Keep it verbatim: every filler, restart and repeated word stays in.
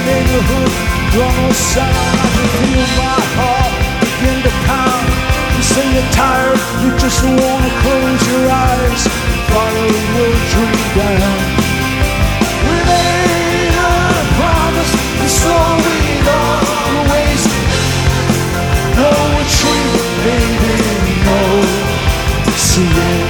neighborhood, run no sound. I can feel my heart begin to pound. You say you're tired, you just wanna close your eyes, follow your dream down. We made a promise, and so we don't waste it. No retreat, baby, no. See ya.